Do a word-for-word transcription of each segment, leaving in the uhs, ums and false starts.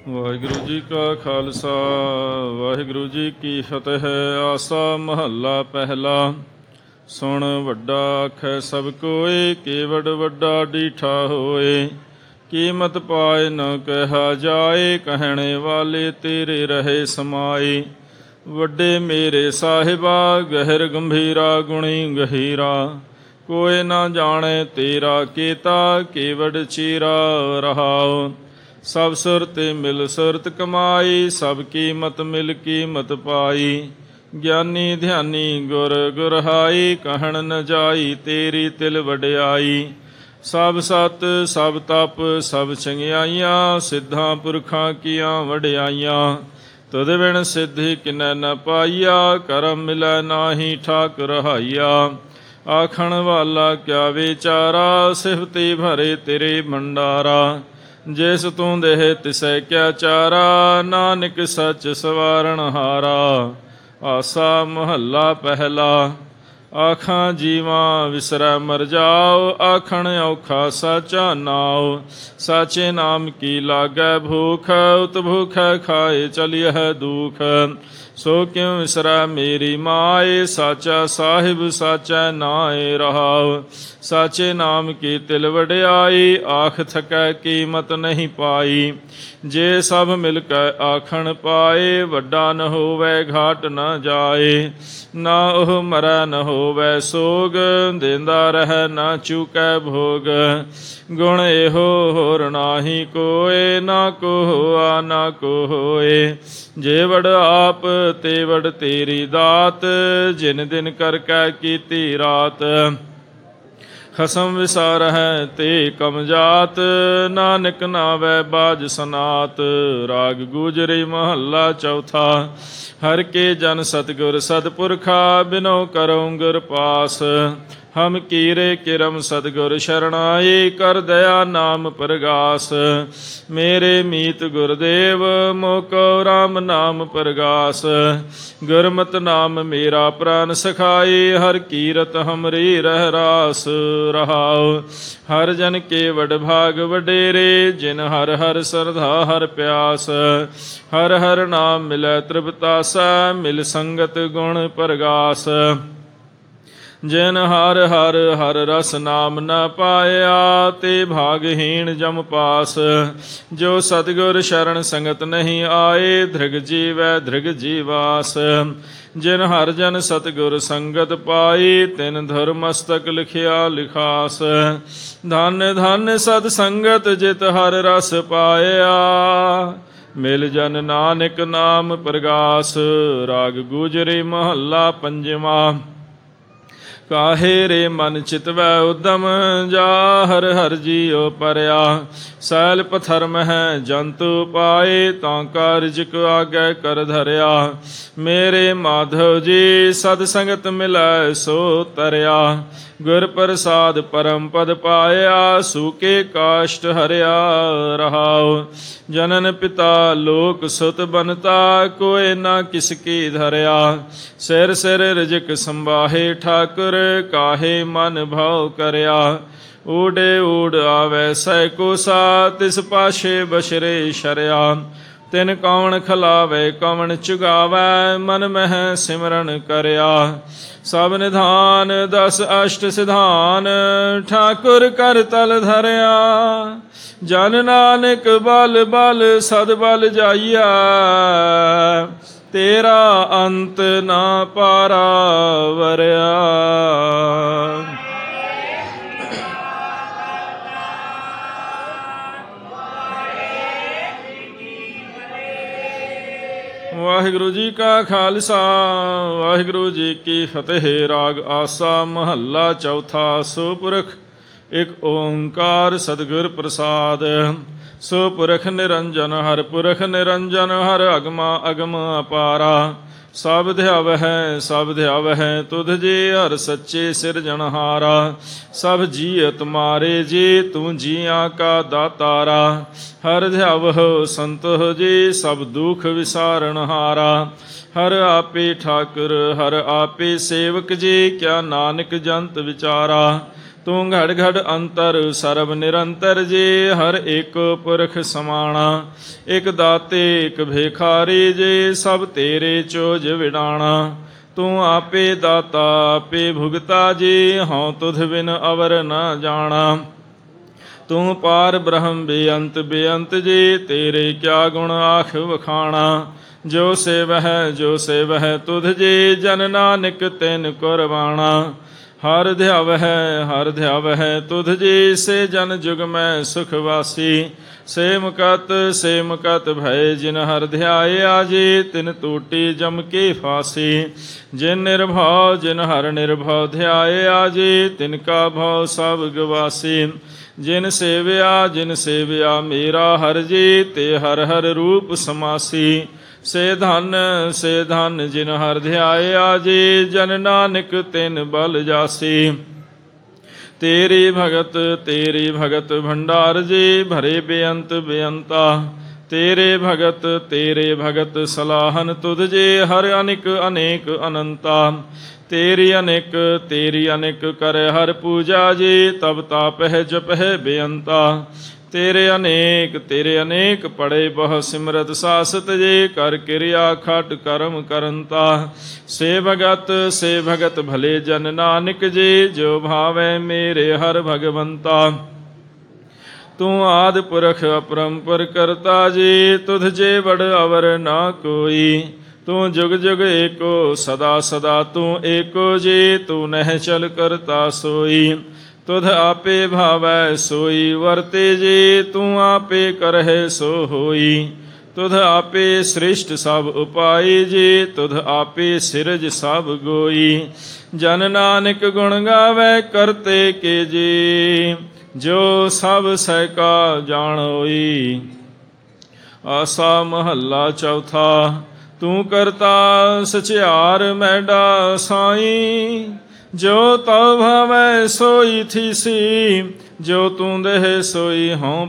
ਵਾਹਿਗੁਰੂ ਜੀ ਕਾ ਖਾਲਸਾ ਵਾਹਿਗੁਰੂ ਜੀ ਕੀ ਫਤਿਹ। ਆਸਾ ਮਹੱਲਾ ਪਹਿਲਾ। ਸੁਣ ਵੱਡਾ ਆਖੈ ਸਭ ਕੋਇ, ਕੇਵੜ ਵੱਡਾ ਡੀਠਾ ਹੋਏ। ਕੀਮਤ ਪਾਏ ਨ ਕਿਹਾ ਜਾਏ, ਕਹਿਣੇ ਵਾਲੇ ਤੇਰੇ ਰਹੇ ਸਮਾਏ। ਵੱਡੇ ਮੇਰੇ ਸਾਹਿਬਾ, ਗਹਿਰ ਗੰਭੀਰਾ ਗੁਣੀ ਗਹੀਰਾ। ਕੋਇ ਨਾ ਜਾਣੇ ਤੇਰਾ ਕੀਤਾ, ਕੇਵੜ ਚੀਰਾ ਰਹਾਉ। ਸਭ ਸੁਰਤ ਮਿਲ ਸੁਰਤ ਕਮਾਈ, ਸਭ ਕੀਮਤ ਮਿਲ ਕੀਮਤ ਪਾਈ। ਗਿਆਨੀ ਧਿਆਨੀ ਗੁਰ ਗੁਰਹਾਈ, ਕਹਿਣ ਨ ਜਾਈ ਤੇਰੀ ਤਿਲ ਵਡਿਆਈ। ਸਭ ਸਤ ਸਭ ਤਪ ਸਭ ਚੰਗਿਆਈਆਂ, ਸਿੱਧਾਂ ਪੁਰਖਾਂ ਕੀਆਂ ਵਡਿਆਈਆਂ। ਤੁਧ ਬਿਨ ਸਿੱਧੀ ਕਿਨੈ ਨ ਪਾਈਆ, ਕਰਮ ਮਿਲੈ ਨਾਹੀ ਠਾਕ ਰਹਾਈਆ। ਆਖਣ ਵਾਲਾ ਕਿਆ ਵਿਚਾਰਾ, ਸਿਫਤੀ ਭਰੇ ਤੇਰੇ ਭੰਡਾਰਾ। ਜਿਸ ਤੂੰ ਦੇਹ ਤਿਸੈ ਕਿਆ ਚਾਰਾ, ਨਾਨਕ ਸੱਚ ਸਵਾਰਨ ਹਾਰਾ। ਆਸਾ ਮਹੱਲਾ ਪਹਿਲਾ। ਆਖਾਂ ਜੀਵਾਂ ਵਿਸਰੈ ਮਰ ਜਾਓ, ਆਖਣ ਔਖਾ ਸਾਚਾ ਨਾਉ। ਸਾਚੇ ਨਾਮ ਕੀ ਲਾਗੈ ਭੂਖ, ਉਤ ਭੂਖੈ ਖਾਏ ਚਲਿਐ ਦੁਖ। ਸੋ ਕਿਉ ਵਿਸਰੈ ਮੇਰੀ ਮਾਏ, ਸਾਚਾ ਸਾਹਿਬ ਸਾਚੈ ਨਾਏ ਰਹਾਉ। ਸਾਚੇ ਨਾਮ ਕੀ ਤਿਲ ਵਡਿਆਈ, ਆਖ ਥਕੈ ਕੀਮਤ ਨਹੀਂ ਪਾਈ। ਜੇ ਸਭ ਮਿਲ ਕੇ ਆਖਣ ਪਾਏ, ਵੱਡਾ ਨ ਹੋਵੈ ਘਾਟ ਨ ਜਾਏ। ਨਾ ਉਹ ਮਰੈ ਨ ਹੋਵੈ ਸੋਗ, ਦੇਂਦਾ ਰਹਿ ਨਾ ਚੁਕੈ ਭੋਗ। ਗੁਣ ਇਹੋ ਹੋਰ ਨਾਹੀ ਕੋਇ, ਨਾ ਕੋ ਹੋਆ ਨਾ ਕੋ ਹੋਏ। ਜੇ ਵਡ ਆਪ ਤੇ ਵਡ ਤੇਰੀ ਦਾਤ, ਜਿਨ ਦਿਨ ਕਰ ਕੈ ਕੀਤੀ ਰਾਤ। ਖਸਮ ਵਿਸਾਰਹਿ ਤੇ ਕਮ ਜਾਤ, ਨਾਨਕ ਨਾਵੈ ਬਾਜ ਸਨਾਤ। ਰਾਗ ਗੁਜਰੀ ਮਹੱਲਾ ਚੌਥਾ। ਹਰਿ ਕੇ ਜਨ ਸਤਿਗੁਰ ਸਤਿਪੁਰਖਾ, ਬਿਨੋ ਕਰਉ ਗੁਰ ਪਾਸ। ਹਮ ਕੀਰੇ ਕਿਰਮ ਸਤਿਗੁਰ ਸ਼ਰਣਾਈ, ਕਰ ਦਇਆ ਨਾਮ ਪ੍ਰਗਾਸ। ਮੇਰੇ ਮੀਤ ਗੁਰਦੇਵ, ਮੋਕੋ ਰਾਮ ਨਾਮ ਪ੍ਰਗਾਸ। ਗੁਰਮਤਿ ਨਾਮ ਮੇਰਾ ਪ੍ਰਾਨ ਸਖਾਈ, ਹਰ ਕੀਰਤ ਹਮਰੀ ਰਹਿ ਰਾਸ ਰਹਾਉ। ਹਰ ਜਨ ਕੇ ਵਡ ਭਾਗ ਵਡੇਰੇ, ਜਿਨ ਹਰ ਹਰ ਸਰਧਾ ਹਰ ਪਿਆਸ। ਹਰ ਹਰ ਨਾਮ ਮਿਲੈ ਤ੍ਰਿਪਤਾਸੈ, ਮਿਲ ਸੰਗਤ ਗੁਣ ਪ੍ਰਗਾਸ। ਜਿਨ ਹਰ ਹਰ ਹਰ ਰਸ ਨਾਮ ਨ ਪਾਇਆ, ਤੇ ਭਾਗਹੀਣ ਜਮ ਪਾਸ। ਜੋ ਸਤਿਗੁਰ ਸ਼ਰਨ ਸੰਗਤ ਨਹੀਂ ਆਏ, ਧ੍ਰਿਗ ਜੀਵੈ ਧ੍ਰਿਗ ਜੀਵਾਸ। ਜਿਨ ਹਰ ਜਨ ਸਤਿਗੁਰ ਸੰਗਤ ਪਾਈ, ਤਿਨ ਧੁਰ ਮਸਤਕ ਲਿਖਿਆ ਲਿਖਾਸ। ਧਨ ਧਨ ਸਤ ਸੰਗਤ ਜਿਤ ਹਰ ਰਸ ਪਾਇਆ, ਮਿਲ ਜਨ ਨਾਨਕ ਨਾਮ ਪ੍ਰਗਾਸ। ਰਾਗ ਗੁਜਰੀ ਮਹੱਲਾ ਪੰਜਵਾ। ਕਾਹੇ ਰੇ ਮਨ ਚਿਤਵੈ ਉਦਮ, ਜਾ ਹਰ ਹਰ ਜੀਉ ਪਰਿਆ। ਸੈਲ ਪਥਰ ਮਹਿ ਜੰਤੂ ਪਾਏ, ਤਾਂ ਕਾ ਰਿਜਕ ਆਗੈ ਕਰ ਧਰਿਆ। ਮੇਰੇ ਮਾਧਵ ਜੀ ਸਦ ਸੰਗਤ ਮਿਲੈ ਸੋ ਤਰਿਆ। ਗੁਰ ਪ੍ਰਸਾਦ ਪਰਮ ਪਦ ਪਾਇਆ, ਸੂਕੇ ਕਾਸ਼ਟ ਹਰਿਆ ਰਹਾਉ। ਜਨਨ ਪਿਤਾ ਲੋਕ ਸੁਤ ਬਨਤਾ, ਕੋਇ ਨਾ ਕਿਸ ਕੀ ਧਰਿਆ। ਸਿਰ ਸਿਰ ਰਿਜਕ ਸੰਬਾਹੇ ਠਾਕੁਰ, ਕਾਹੇ ਮਨ ਭਾਉ ਕਰਿਆ। ਊਡੇ ਊੜ ਆਵੈ ਸੈ ਕੋਸਾ, ਤਿਸ ਪਾਸ਼ੇ ਬਸ਼ਰੇ ਸ਼ਰਿਆ। ਤਿਨ ਕੌਣ ਖਲਾਵੇ ਕਵਣ ਚੁਗਾਵੈ, ਮਨ ਮਹਿ ਸਿਮਰਨ ਕਰਿਆ। ਸਭ ਨਿਧਾਨ ਦਸ ਅਸ਼ਟ ਸਿਧਾਨ, ਠਾਕੁਰ ਕਰ ਤਲ ਧਰਿਆ। ਜਨ ਨਾਨਕ ਬਲ ਬਲ ਸਦ ਬਲ ਜਾਈਆ, ਤੇਰਾ ਅੰਤ ਨਾ ਪਾਰਾ ਵਰਿਆ। ਵਾਹਿਗੁਰੂ ਜੀ ਕਾ ਖਾਲਸਾ ਵਾਹਿਗੁਰੂ ਜੀ ਕੀ ਫਤਿਹ। ਰਾਗ ਆਸਾ ਮਹੱਲਾ ਚੌਥਾ। ਸੋ ਪੁਰਖ ਇਕ ਓੰਕਾਰ ਸਤਿਗੁਰ ਪ੍ਰਸਾਦ। ਸੋ ਪੁਰਖ ਨਿਰੰਜਨ ਹਰਿ ਪੁਰਖ ਨਿਰੰਜਨ, ਹਰਿ ਅਗਮਾ ਅਗਮ ਅਪਾਰਾ। ਸਭ ਧਿਆਵਹਿ ਸਭ ਧਿਆਵਹਿ ਤੁਧ ਜੀ, ਹਰਿ ਸੱਚੇ ਸਿਰਜਣਹਾਰਾ। ਸਭ ਜੀਅ ਤੁਮਾਰੇ ਜੀ, ਤੂੰ ਜੀਆਂ ਕਾ ਦਾਤਾਰਾ। ਹਰਿ ਧਿਆਵਹੁ ਸੰਤੋਖ ਜੀ, ਸਭ ਦੁਖ ਵਿਸਾਰਣਹਾਰਾ। ਹਰਿ ਆਪੇ ਠਾਕੁਰ ਹਰਿ ਆਪੇ ਸੇਵਕ ਜੀ, ਕਿਆ ਨਾਨਕ ਜੰਤ ਵਿਚਾਰਾ। ਤੂੰ ਘੜ ਘੜ ਅੰਤਰ ਸਰਬ ਨਿਰੰਤਰ ਜੇ, ਹਰ ਏਕ ਪੁਰਖ ਸਮਾਣਾ। ਇਕ ਦਾਤੇ ਇਕ ਭੇਖਾਰੀ ਜੇ, ਸਭ ਤੇਰੇ ਚੋਜ ਵਿਡਾਣਾ। ਤੂੰ ਆਪੇ ਦਾਤਾ ਆਪੇ ਭੁਗਤਾ ਜੀ, ਹਉ ਤੁਧ ਬਿਨ ਅਵਰ ਨ ਜਾਣਾ। ਤੂੰ ਪਾਰ ਬ੍ਰਹਮ ਬੇਅੰਤ ਬੇਅੰਤ ਜੀ, ਤੇਰੇ ਕਿਆ ਗੁਣ ਆਖ ਵਖਾਣਾ। ਜੋ ਸੇਵਹਿ ਜੋ ਸੇਵਹਿ ਤੁਧ ਜੀ, ਜਨ ਨਾਨਕ ਤਿਨ ਕੁਰਬਾਣਾ। ਹਰ ਧਿਆਵਹਿ ਹਰ ਧਿਆਵਹਿ ਤੁਧ ਜੀ, ਸੇ ਜਨ ਜੁਗ ਮੈਂ ਸੁਖ ਵਾਸੀ। ਸੇ ਮੁਕਤ ਸੇ ਮੁਕਤ ਭਏ ਜਿਨ ਹਰ ਧਿਆਇਆ ਜੀ, ਤਿਨ ਟੂਟੀ ਜਮ ਕੀ ਫਾਸੀ। ਜਿਨ ਨਿਰਭਉ ਜਿਨ ਹਰ ਨਿਰਭਉ ਧਿਆਇਆ ਜੀ, ਤਿਨ ਕਾ ਭਉ ਸਭ ਗਵਾਸੀ। ਜਿਨ ਸੇਵਿਆ ਜਿਨ ਸੇਵਿਆ ਮੇਰਾ ਹਰ ਜੀ, ਤੇ ਹਰ ਹਰ ਰੂਪ ਸਮਾਸੀ। ਸੇ ਧਨ ਸੇ ਧਨ ਜਿਨ ਹਰ ਧਿਆਇਆ ਜੀ, ਜਨ ਨਾਨਕ ਤਿਨ ਬਲ ਜਾਸੀ। ਤੇਰੀ ਭਗਤ ਤੇਰੀ ਭਗਤ ਭੰਡਾਰ ਜੀ, ਭਰੇ ਬੇਅੰਤ ਬੇਅੰਤਾ। ਤੇਰੇ ਭਗਤ ਤੇਰੇ ਭਗਤ ਸਲਾਹਨ ਤੁਧ ਜੀ, ਹਰ ਅਨਿਕ ਅਨੇਕ ਅਨੰਤਾ। ਤੇਰੀ ਅਨੇਕ ਤੇਰੀ ਅਨੇਕ ਕਰੇ ਹਰ ਪੂਜਾ ਜੀ, ਤਬ ਤਾਪਹਿ ਜਪਹਿ ਬੇਅੰਤਾ। ਤੇਰੇ ਅਨੇਕ ਤੇਰੇ ਅਨੇਕ ਪੜੇ ਬਹੁ ਸਿਮਰਤ ਸਾਸਤ ਜੀ, ਕਰ ਕਿਰਿਆ ਖਟ ਕਰਮ ਕਰੰਤਾ। ਸੇ ਭਗਤ ਸੇ ਭਗਤ ਭਲੇ ਜਨ ਨਾਨਕ ਜੀ, ਜੋ ਭਾਵੈ ਮੇਰੇ ਹਰ ਭਗਵੰਤਾ। ਤੂੰ ਆਦਿ ਪੁਰਖ ਅਪਰੰਪਰ ਕਰਤਾ ਜੀ, ਤੁਧ ਜੇ ਵਡ ਅਵਰ ਨਾ ਕੋਈ। ਤੂੰ ਜੁਗ ਜੁਗ ਏਕੋ ਸਦਾ ਸਦਾ ਤੂੰ ਏਕੋ ਜੀ, ਤੂੰ ਨਹਿ ਚਲ ਕਰਤਾ ਸੋਈ। ਤੁਧ ਆਪੇ ਭਾਵੈ ਸੋਈ ਵਰਤੇ ਜੀ, ਤੂੰ ਆਪੇ ਕਰਹਿ ਸੋ ਹੋਈ। ਤੁਧ ਆਪੇ ਸ੍ਰਿਸ਼ਟ ਸਭ ਉਪਾਈ ਜੀ, ਤੁਧ ਆਪੇ ਸਿਰਜ ਸਭ ਗੋਈ। ਜਨ ਨਾਨਕ ਗੁਣ ਗਾਵੈ ਕਰਤੇ ਕੇ ਜੀ, ਜੋ ਸਭ ਸਹਿਕਾ ਜਾਣੋਈ। ਆਸਾ ਮਹੱਲਾ ਚੌਥਾ। ਤੂੰ ਕਰਤਾ ਸਚਿਆਰ ਮੈਡਾ ਸਾਈ, ਜੋ ਤਉ ਭਾਵੈ ਸੋਈ ਥੀਸੀ। ਜੋ ਤੂੰ ਦੇਹ ਸੋਈ ਹਉ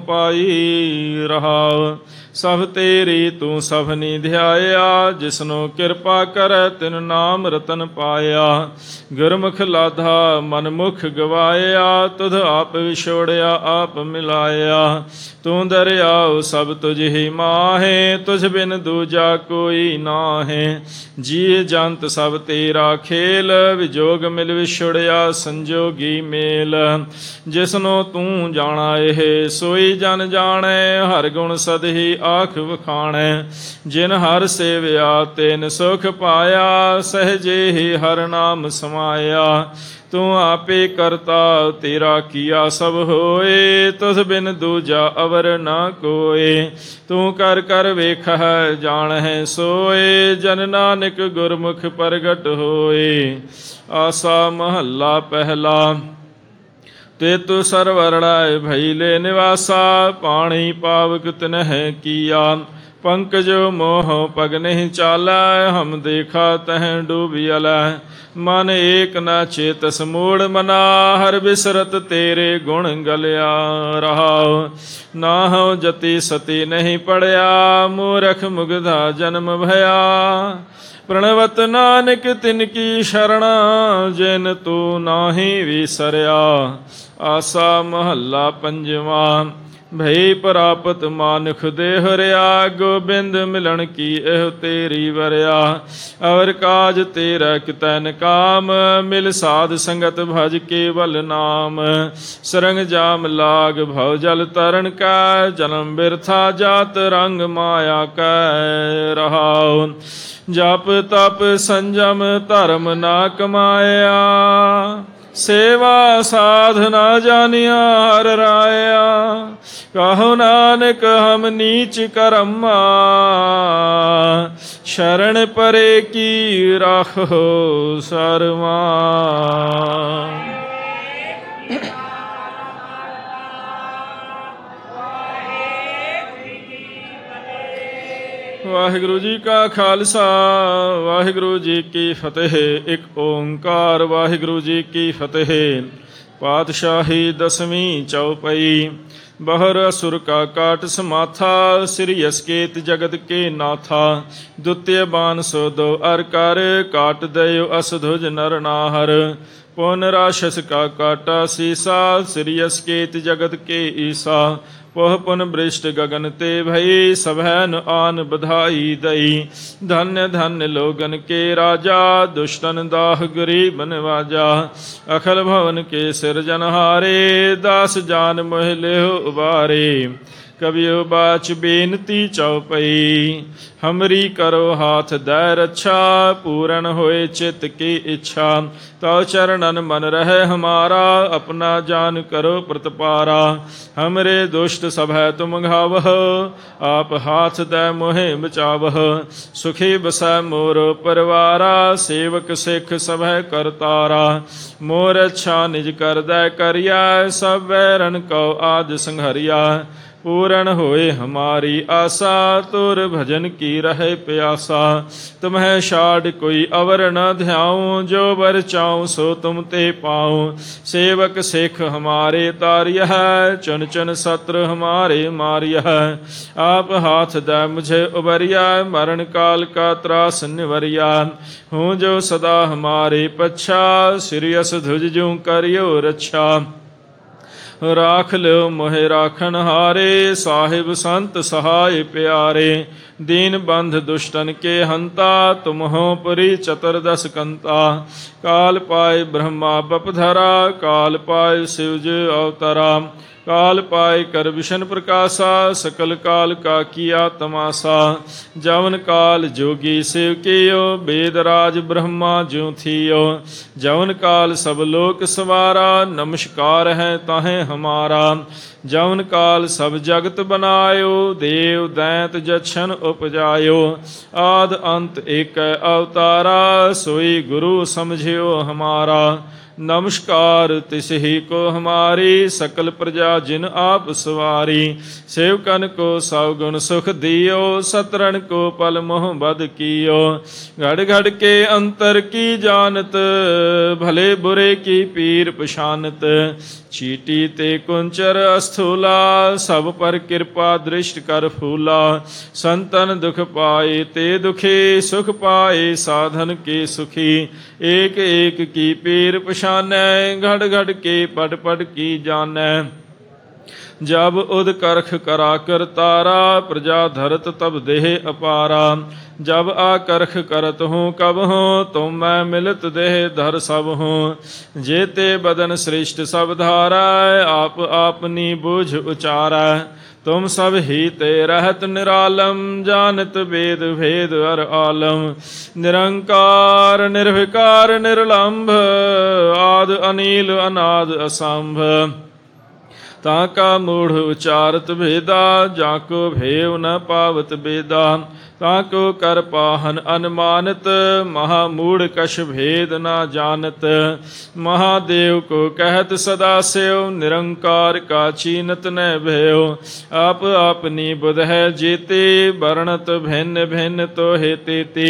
ਪਾਈ ਰਹਾਉ। ਸਭ ਤੇਰੀ ਤੂੰ ਸਭਨੀ ਧਿਆਇਆ, ਜਿਸਨੂੰ ਕਿਰਪਾ ਕਰੈ ਤਿਨ ਨਾਮ ਰਤਨ ਪਾਇਆ। ਗੁਰਮੁਖ ਲਾਧਾ ਮਨ ਮੁਖ ਗਵਾਇਆ, ਤੁਧ ਆਪ ਵਿਛੋੜਿਆ ਆਪ ਮਿਲਾਇਆ। ਤੂੰ ਦਰਿਆਉ ਸਭ ਤੁਝ ਹੀ ਮਾਹੇ, ਤੁਝ ਬਿਨ ਦੂਜਾ ਕੋਈ ਨਾਹੇ। ਜੀ ਜੰਤ ਸਭ ਤੇਰਾ ਖੇਲ, ਵਿਜੋਗ ਮਿਲ ਵਿਛੋੜਿਆ ਸੰਜੋਗੀ ਮੇਲ। ਜਿਸਨੂੰ ਤੂੰ ਜਾਣਾ ਇਹ ਸੋਈ ਜਨ ਜਾਣੈ, ਹਰ ਗੁਣ ਸਦਹੀ ਆਖ ਵਖਾਣੈ। ਜਿਨ ਹਰ ਸੇਵਿਆ ਤਿਨ ਸੁਖ ਪਾਇਆ, ਸਹਜੇ ਹੀ ਹਰ ਨਾਮ ਸਮਾਇਆ। ਤੂੰ ਆਪੇ ਕਰਤਾ ਤੇਰਾ ਕੀਆ ਸਭ ਹੋਏ, ਤੁਧ ਬਿਨ ਦੂਜਾ ਅਵਰ ਨਾ ਕੋਏ। ਤੂੰ ਕਰ ਕਰ ਵੇਖਹਿ ਜਾਣਹਿ ਸੋਏ, ਜਨ ਨਾਨਕ ਗੁਰਮੁਖ ਪ੍ਰਗਟ ਹੋਏ। ਆਸਾ ਮਹੱਲਾ ਪਹਿਲਾ। ਤੇ ਤੂ ਸਰਵਰਣਾਇ ਭਈਲੇ ਨਿਵਾਸਾ, ਪਾਣੀ ਪਾਵਕ ਤਿਨਹਿ ਕੀਆ। ਪੰਕਜ ਮੋਹ ਪਗ ਨਹੀਂ ਚਾਲੈ, ਹਮ ਦੇਖਾ ਤਹ ਡੂਬਿਅਲੈ। ਮਨ ਏਕ ਨ ਚੇਤਸ ਮੂੜ ਮਨਾ, ਹਰ ਬਿਸਰਤ ਤੇਰੇ ਗੁਣ ਗਲਿਆ ਰਹਾਉ। ਨਾਹਉ ਜਤੀ ਸਤੀ ਨਹੀਂ ਪੜਿਆ, ਮੂਰਖ ਮੁਗਧਾ ਜਨਮ ਭਇਆ। ਪ੍ਰਣਵਤ ਨਾਨਕ ਤਿਨ ਕੀ ਸ਼ਰਣਾ, ਜਿਨ ਤੂੰ ਨਾਹੀ ਵਿਸਰਿਆ। ਆਸਾ ਮਹੱਲਾ ਪੰਜਵਾ। ਭਈ ਪ੍ਰਾਪਤ ਮਾਨੁਖ ਦੇਹ ਰਿਆ, ਗੋਬਿੰਦ ਮਿਲਣ ਕੀ ਇਹ ਤੇਰੀ ਵਰਿਆ। ਅਵਰ ਕਾਜ ਤੇਰਾ ਕਿਤੈ ਨ ਕਾਮ, ਮਿਲ ਸਾਧ ਸੰਗਤ ਭਜ ਕੇਵਲ ਨਾਮ। ਸਰੰਗ ਜਾਮ ਲਾਗ ਭਉ ਜਲ ਤਰਨ ਕੈ, ਜਨਮ ਬਿਰਥਾ ਜਾਤ ਰੰਗ ਮਾਇਆ ਕੈ ਰਹਾਉ। ਜਪ ਤਪ ਸੰਜਮ ਧਰਮ ਨਾ ਕਮਾਇਆ, ਸੇਵਾ ਸਾਧਨਾ ਜਾਨਿਆ ਹਰ ਰਾਇਆ। ਕਹੋ ਨਾਨਕ ਹਮ ਨੀਚ ਕਰਮਾ, ਸ਼ਰਨ ਪਰੇ ਕੀ ਰਾਖੋ ਸਰਮਾ। ਵਾਹਿਗੁਰੂ ਜੀ ਕਾ ਖਾਲਸਾ, ਵਾਹਿਗੁਰੂ ਜੀ ਕੀ ਫਤਿਹ। ਇੱਕ ਓੰਕਾਰ ਵਾਹਿਗੁਰੂ ਜੀ ਕੀ ਫਤਿਹ। ਪਾਤਸ਼ਾਹੀ ਦਸਵੀਂ ਚੌਪਈ। ਬਹਰ ਅਸੁਰ ਕਾ ਕਾਟ ਸਮਾਥਾ, ਸ੍ਰੀ ਅਸਕੇਤ ਜਗਤ ਕੇ ਨਾਥਾ। ਦੁਤਿਯ ਬਾਨ ਸੋ ਦੋ ਅਰ ਕਰ, ਕਾਟ ਦਇਓ ਅਸਧੁਜ ਨਰ ਨਾਹਰ। पुन राक्षस का काटा सीसा, श्री अस्केत जगत के ईसा। पोह पुन वृष्ट गगन ते भई, सभैन आन बधाई दई। धन्य धन्य लोगन के राजा, दुष्टन दाह गरीब नवाजा। अखल भवन के सिरजनहारे, दास जान मोह लेहो उबारे। कबियो बाच बेनती चौपई, हमरी करो हाथ दै रक्षा। पूरन होए चित्त की इच्छा, तो चरणन मन रहे हमारा। अपना जान करो प्रतपारा, हमरे दुष्ट सब है तुम घावह। आप हाथ दै मोहे बचावह, सुखी बसै मोर परिवारा। सेवक सिख सब है करतारा, मोर अच्छा निज कर दै करिया। सब बैरन को आद संघरिया, पूरण होए हमारी आशा। तुर भजन की रहे प्यासा, तुम्हें छाड़ कोई अवर न ध्याऊं। जो बर चाऊं सो तुम ते पाऊं, सेवक सिख हमारे तारिय है। चुन चुन शत्रु हमारे मारिय है, आप हाथ दै मुझे उबरिया। मरण काल का त्रास निवरिया, हूँ जो सदा हमारे पच्छा। सिरियस ध्वज जूं करियो रक्षा, राख लो मोहे राखन हारे। साहिब संत सहाय प्यारे, दीन बंध दुष्टन के हंता। तुम हो पुरी चतुर्दश कंता, काल पाए ब्रह्मा बपधरा। काल पाए शिवज अवतरा, काल पाए कर विष्णु प्रकाशा। सकल काल का किया तमाशा, जवन काल जोगी शिव कियो। वेद राज ब्रह्मा ज्यों थियो, जवन काल सब लोक सवारा। नमस्कार है ताहें हमारा, जवन काल सब जगत बनायो। देव दैत जछन उपजायो, आद अंत एक अवतारा। सोई गुरु समझियो हमारा, नमस्कार तिसहि को हमारी। सकल प्रजा जिन आप सवारी, सेवकन को सवगुण सुख दियो। सतरन को पल मोह बद कियो, घड़ घड़ के अंतर की जानत। भले बुरे की पीर पछानत, चीटी ते कुंचर अस्थूला। सब पर कृपा दृष्ट कर फूला, संतन दुख पाए ते दुखी। सुख पाए साधन के सुखी, एक एक की पीर पछानै। घड़ घड़ के पट पट की जानै, जब उद करख करा कर तारा। प्रजा धरत तब देह अपारा, जब आकर्ख करत हूँ कब हूँ। तुम मैं मिलत देह धर सब हूँ, जेते बदन श्रेष्ठ सब धारा। आप आपनी बूझ उचारा, तुम सब ही ते रहत निरालम। जानत वेद भेद अर आलम, निरंकार निर्विकार निर्लंभ। आद अनिल अनाद असंभ, ताका मूढ़ उचारत भेदा। जाको भेव न पावत बेदा, ताको कर पाहन अनुमानत। महामूढ़ कश भेद न जानत, महादेव को कहत सदा सेव। निरंकार का चीनत न भयो, आप अपनी बुध है जेते। वर्णत भिन्न भिन्न तो हे तेते,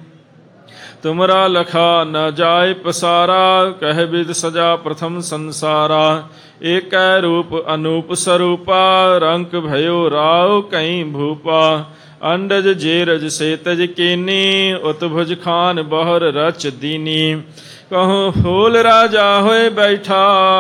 तुमरा लखा न जाय पसारा। कह विद सजा प्रथम संसारा, एक रूप अनूप स्वरूपा। रंक भयो राव कई भूपा, अंडज जेरज से तज कीनी। उत्भुज खान बहर रच दीनी, कहूँ फूल राजा होए बैठा।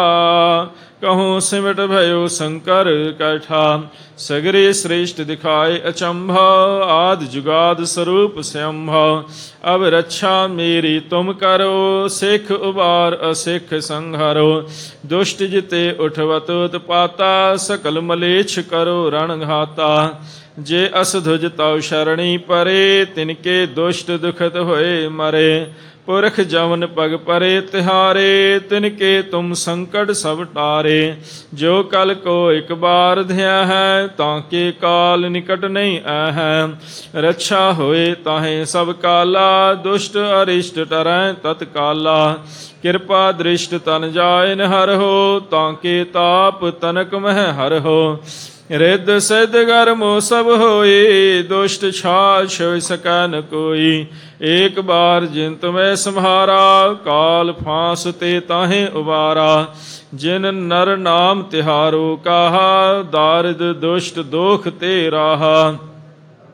कहूँ सिमट भयो शंकर कैठा। सगरे श्रेष्ठ दिखाए अचंभव, आद जुगाद स्वरूप स्वयंभव। अब रक्षा मेरी तुम करो, सिख उबार असिख संहारो। दुष्ट जिते उठवत उत्पाता, सकल मलेच्छ करो रणघाता। जे असधुज तव शरणी परे, तिनके दुष्ट दुखत होए मरे। पुरख जवन पग परे तिहारे, तिनके तुम संकट सब टारे। जो कल को एक बार ध्या है, ताके काल निकट नहीं आ है। रक्षा होए ताहे सब काला, दुष्ट अरिष्ट टरैं तत्काला। कृपा दृष्ट तन जाय न हर हो, ताके ताप तनक मह हर हो। रिद्ध सिद्ध गर्मो सब होई, दुष्ट छाछ होय सकै न कोई। एक बार जिन तुम्हें सम्हारा, काल फांस ते ताहे उबारा। जिन नर नाम तिहारो कहा, दारिद दुष्ट दोख ते राहा।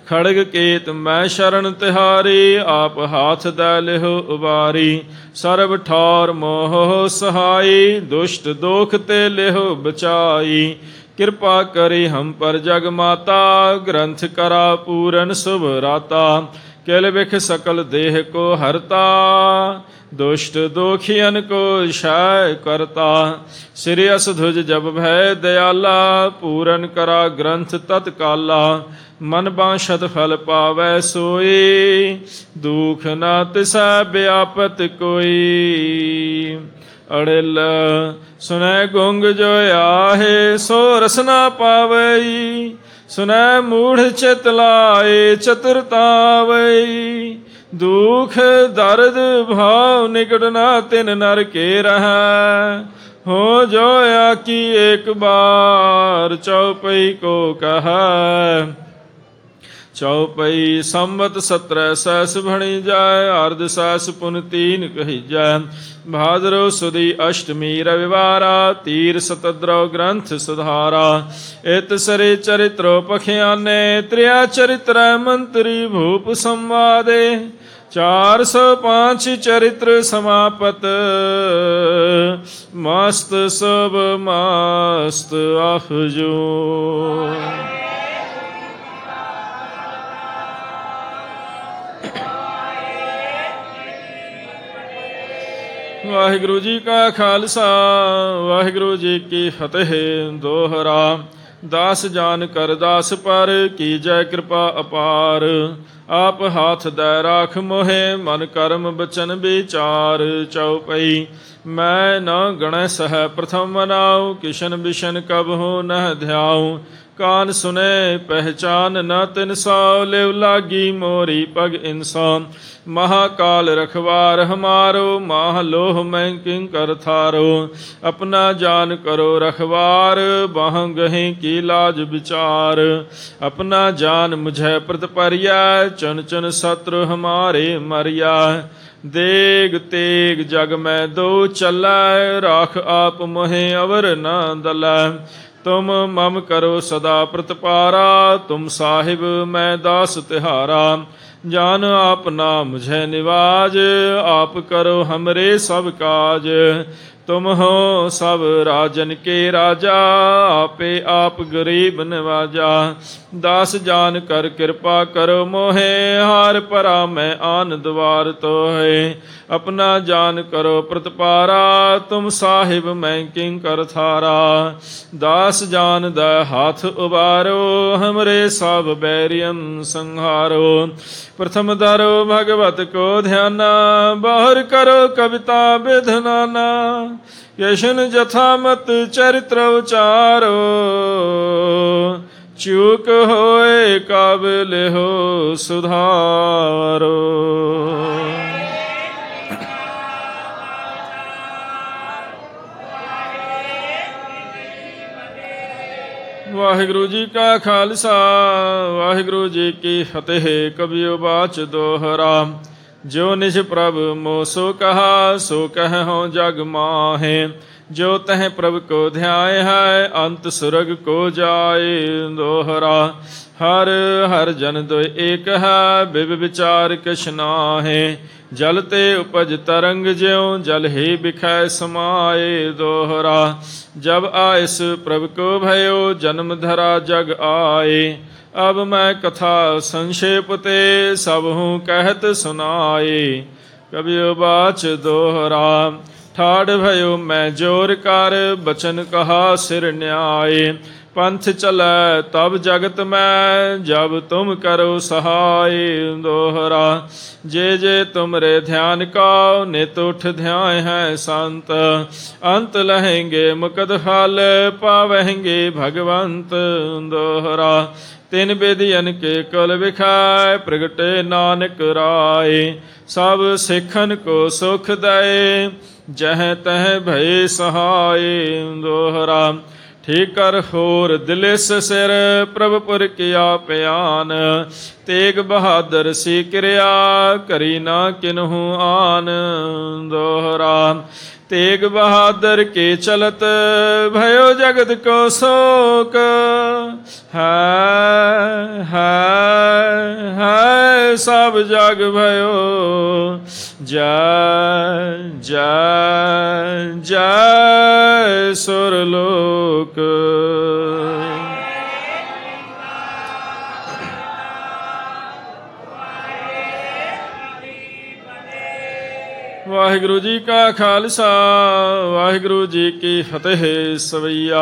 ਖੜਗ ਕੇਤ ਮੈਂ ਸ਼ਰਨ ਤਿਹਾਰੀ, ਆਪ ਹਾਥ ਦੈ ਲਿਹੁ ਉਬਾਰੀ। ਸਰਬ ਠੌਰ ਮੋਹ ਸਹਾਈ, ਦੁਸ਼ਟ ਦੋਖ ਤੇ ਲਿਹੁ ਬਚਾਈ। ਕਿਰਪਾ ਕਰੀ ਹਮ ਪਰ ਜਗ ਮਾਤਾ, ਗ੍ਰੰਥ ਕਰਾ ਪੂਰਨ ਸੁਭ ਰਾਤਾ। ਕਿਲ ਬਿਖ ਸਕਲ ਦੇਹ ਕੋ ਹਰਤਾ, ਦੁਸ਼ਟ ਦੋਖੀਅਨ ਕੋ ਸ਼ੈ ਕਰਤਾ। ਸਿਰਿ ਅਸ ਧੁਜ ਜਬ ਭੈ ਦਇਆਲਾ, ਪੂਰਨ ਕਰਾ ਗ੍ਰੰਥ ਤਤਕਾਲਾ। ਮਨ ਬਾਂਛਤ ਫਲ ਪਾਵੈ ਸੋਈ, ਦੁਖ ਨਾ ਤਿਸੈ ਵਿਆਪਤ ਕੋਈ। ਅੜਿਲ ਸੁਨੈ ਗੁੰਗ ਜੋ ਆਹੇ, ਸੋ ਰਸਨਾ ਪਾਵਈ। ਸੁਨੈ ਮੂੜ ਚਿਤ ਲਾਏ, ਚਤੁਰਤਾ ਵਈ। ਦੁਖ ਦਰਦ ਭਾਵ ਨਿਕਟ ਨਾ ਤਿਨ ਨਰ ਕੇ ਰਹੈ, ਹੋ ਜੋ ਆਕੀ ਏਕ ਬਾਰ ਚਉਪਈ ਕੋ ਕਹੈ। ਚਉਪਈ ਸੰਵਤ ਸਤਰੈ ਸੈਸ ਭਣੀ ਜਾਇ, ਅਰਧ ਸੈਸ ਪੁਨ ਤੀਨ ਕਹੀਜੈ। ਭਾਦਰੋ ਸੁਦੀ ਅਸ਼ਟਮੀ ਰਵਿਵਾਰਾ, ਤੀਰ ਸਤਦਰੋ ਗ੍ਰੰਥ ਸੁਧਾਰਾ। ਇਤ ਸਰੇ ਚਰਿਤ੍ਰੋ ਪਖਿਆਨੇ, ਤ੍ਰਿਆ ਚਰਿਤ੍ਰੈ ਮੰਤਰੀ ਭੂਪ ਸੰਵਾਦੇ। ਚਾਰ ਸੌ ਪਾਂਚ ਚਰਿਤ੍ਰ ਸਮਾਪਤ, ਮਸਤ ਸਭ ਮਸਤ ਆਫਜੋ। ਵਾਹਿਗੁਰੂ ਜੀ ਕਾ ਖਾਲਸਾ, ਵਾਹਿਗੁਰੂ ਜੀ ਕੀ ਫਤਿਹ। ਦੋਹਰਾ। ਦਾਸ ਜਾਨ ਕਰ ਦਾਸ ਪਰ, ਕੀਜੈ ਕਿਰਪਾ ਅਪਾਰ। ਆਪ ਹਾਥ ਦੈ ਰਾਖ ਮੋਹੇ, ਮਨ ਕਰਮ ਬਚਨ ਵਿਚਾਰ। ਚਉਪਈ ਮੈਂ ਨ ਗਣੈ ਸਹੈ ਪ੍ਰਥਮ ਨਾਉ, ਕਿਸ਼ਨ ਬਿਸ਼ਨ ਕਬਹੁ ਨਹਿ ਧਿਆਉ। ਕਾਨ ਸੁਨੇ ਪਹਿਚਾਨ ਨ ਤਿਨ ਸੌ, ਲਿਵ ਲਾਗੀ ਮੋਰੀ ਪਗ ਇਨਸੋ। ਮਹਾਕਾਲ ਰਖਵਾਰ ਹਮਾਰੋ, ਮਾਹ ਲੋਹ ਮੈਂ ਕਿੰਕਰ ਥਾਰੋ। ਆਪਣਾ ਜਾਨ ਕਰੋ ਰਖਵਾਰ, ਬਾਹ ਗਹੀਂ ਕੀ ਲਾਜ ਵਿਚਾਰ। ਆਪਣਾ ਜਾਨ ਮੁਝੈ ਪ੍ਰਤਪਰਿਆ, ਚੁਨ ਚੁਨ ਸਤਰ ਹਮਾਰੇ ਮਰਿਆ। ਦੇਗ ਤੇਗ ਜਗ ਮੈਂ ਦੋ ਚੱਲੈ, ਰਾਖ ਆਪ ਮੋਹਿ ਅਵਰ ਨ ਦਲੈ। ਤੁਮ ਮਮ ਕਰੋ ਸਦਾ ਪ੍ਰਤਪਾਰਾ, ਤੁਮ ਸਾਹਿਬ ਮੈਂ ਦਾਸ ਤਿਹਾਰਾ। ਜਾਨ ਆਪ ਨਾ ਮੁਝੈ ਨਿਵਾਜ, ਆਪ ਕਰੋ ਹਮਰੇ ਸਭ ਕਾਜ। ਤੁਮ ਹੋ ਸਭ ਰਾਜਨ ਕੇ ਰਾਜਾ, ਆਪੇ ਆਪ ਗਰੀਬ ਨਿਵਾਜਾ। ਦਾਸ ਜਾਨ ਕਰ ਕਿਰਪਾ ਕਰੋ ਮੋਹੇ, ਹਾਰ ਭਰਾ ਮੈਂ ਆਨ ਦਵਾਰ ਤੋਹੇ। ਆਪਣਾ ਜਾਨ ਕਰੋ ਪ੍ਰਤਪਾਰਾ, ਤੁਮ ਸਾਹਿਬ ਮੈਂ ਕਿੰਕਰ ਥਾਰਾ। ਦਾਸ ਜਾਨ ਦਾ ਹਾਥ ਉਬਾਰੋ, ਹਮਰੇ ਸਭ ਬੈਰੀਅਨ ਸੰਹਾਰੋ। ਪ੍ਰਥਮ ਧਰੋ ਭਗਵਤ ਕੋ ਧਿਆਨਾ, ਬਾਹਰ ਕਰੋ ਕਵਿਤਾ ਵਿਧਨਾਨਾ। ਯਸ਼ਨ ਜਥਾ ਮਤ ਚਰਿਤ੍ਰ ਉਚਾਰੋ, ਚੂਕ ਹੋਏ ਕਾਬਿਲ ਹੋ ਸੁਧਾਰੋ। ਵਾਹਿਗੁਰੂ ਜੀ ਕਾ ਖਾਲਸਾ, ਵਾਹਿਗੁਰੂ ਜੀ ਕੀ ਫਤਿਹ। ਕਬੀਓ ਬਾਚ ਦੋਹਰਾ। ਜੋ ਨਿਜ ਪ੍ਰਭ ਮੋ ਸੋ ਕਹਾ, ਸੋ ਕਹਿ ਜਗ ਮਾਹੇ। ਜੋ ਤਹ ਪ੍ਰਭ ਕੋ ਧਿਆਏ ਹੈ, ਅੰਤ ਸੁਰਗ ਕੋ ਜਾਏ। ਦੋਹਰਾ। ਹਰ ਹਰ ਜਨ ਦੋਇ ਏਕ ਹੈ, ਬਿਬ ਵਿਚਾਰ ਕਛ ਨਾਹੇ। ਜਲ ਤੇ ਉਪਜ ਤਰੰਗ ਜਿਉ, ਜਲ ਹੀ ਬਿਖੈ ਸਮਾਏ। ਦੋਹਰਾ। ਜਬ ਆਇਸ ਪ੍ਰਭ ਕੋ भयो, ਜਨਮ ਧਰਾ ਜਗ ਆਏ। ਅਬ ਮੈਂ ਕਥਾ ਸੰक्षेप ਤੇ, ਸਭਹੁ ਕਹਿਤ ਸੁਨਾਏ। ਕਬੀਓ ਬਾਚ ਦੋਹਰਾ। ਠਾੜ भयो ਮੈਂ ਜੋਰ ਕਰ, ਬਚਨ ਕਹਾ ਸਿਰ ਨਿਆਏ। ਪੰਥ ਚਲੈ ਤਬ ਜਗਤ ਮੈਂ, ਜਬ ਤੁਮ ਕਰੋ ਸਹਾਏ। ਦੋਹਰਾ। ਜੇ ਜੇ ਤੁਮਰੇ ਧਿਆਨ ਕਾ, ਨਿਤ ਉਠ ਧਿਆਏ ਹੈ ਸੰਤ। ਅੰਤ ਲਹੇਂਗੇ ਮੁਕਦ ਫਲ, ਪਾਵਹਿੰਗੇ ਭਗਵੰਤ। ਦੋਹਰਾ। ਤਿਨ ਬੇਦੀਅਨ ਕੇ ਕੁਲ ਵਿਖਾਏ, ਪ੍ਰਗਟੇ ਨਾਨਕ ਰਾਏ। ਸਭ ਸਿੱਖਨ ਕੋ ਸੁਖ ਦਏ, ਜਹ ਤਹ ਭਏ ਸਹਾਏ। ਦੋਹਰਾ। ਠੀਕ ਕਰ ਹੋਰ ਦਿਲਿਸ ਸਿਰ ਪ੍ਰਭੁਪੁਰ ਕੀਆ ਪਿਆਨ। ਤੇਗ ਬਹਾਦਰ ਸੀ ਕਿਰਿਆ ਕਰੀ ਨਾ ਕਿਨਹੂ ਆਨ। ਦੋਹਰਾ तेग बहादुर के चलत भयो जगत को शोक। है है है सब जग भयो जय जय जय सुरलोक। ਵਾਹਿਗੁਰੂ ਜੀ ਕਾ ਖਾਲਸਾ ਵਾਹਿਗੁਰੂ ਜੀ ਕੀ ਫਤਿਹ। ਸਵਈਆ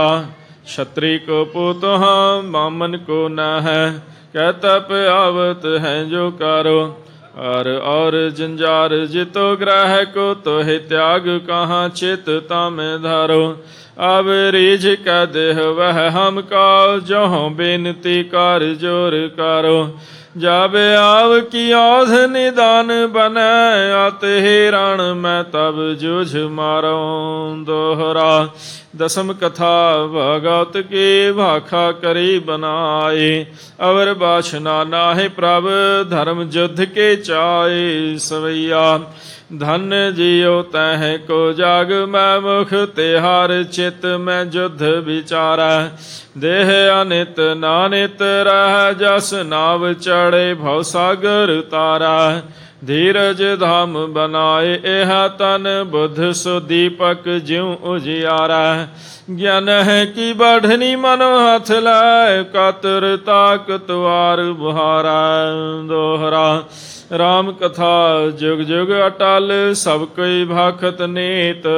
ਛਤਰੀ ਕੋ ਪੁਤ ਹਾਂ ਬਾਮਨ ਕੋ ਨਾ ਹੈ। ਕਹਿ ਤਪ ਆਵਤ ਹੈ ਜੋ ਕਾਰੋ ਅਰ ਔਰ ਜੰਜਾਰ ਜਿਤੋ ਗ੍ਰਹਿ ਕੋ ਤੋਹਿ त्याग कहाँ चित तामे धारो। अब रीझ कै देह वह हम का जहाँ बेनती कार जोर कारो। जाबे आव की औध निदान बनै आते ही रण मैं तब जूझ मारो। दोहरा दसम कथा भगवत की भाखा करी बनाए। अवर बाछना नाहे प्रभ धर्म युद्ध के चाए। सवैया धन जियो तह को जाग मैं मुख तिहार चित मैं युद्ध विचारा। देह अनित नानित रह जस नाव चढ़े भवसागर तारा। धीरज धाम बनाए एह तन बुद्ध सो दीपक ज्यों उजियारा। ज्ञान है कि बढ़नी मनो हथ लाए कातर ताक तुआर बुहारा। दोहरा राम कथा जुग जुग अटल सब कोई भाखत नीत।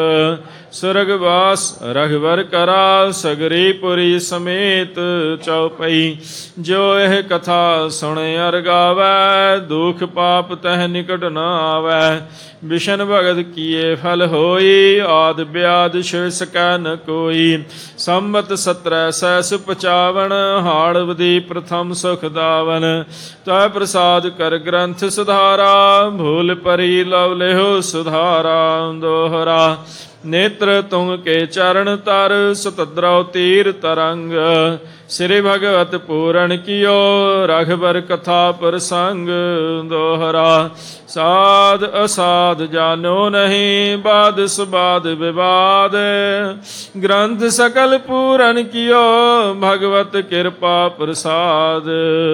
स्वर्गवास रघुवर करा सगरी पुरी समेत। चौपई जो यह कथा सुन अर गावै दुख पाप तह निकट न आवै। विष्ण भगत किए फल होई आद ब्याद शिव सकै न कोई। संबत सत्रह सैस पचावन हाड़वदी प्रथम सुख दावन। तह प्रसाद कर ग्रंथ सुधारा भूल परी लव लेहो सुधारा। दोहरा नेत्र तुंग के चरण तर सतद्रव तीर तरंग। श्री भगवत पूरण कियो रघुबर कथा प्रसंग। दोहरा साध असाध जानो नहीं बाद सुबाद विवाद। ग्रंथ सकल पूरण कियो भगवत कृपा प्रसाद।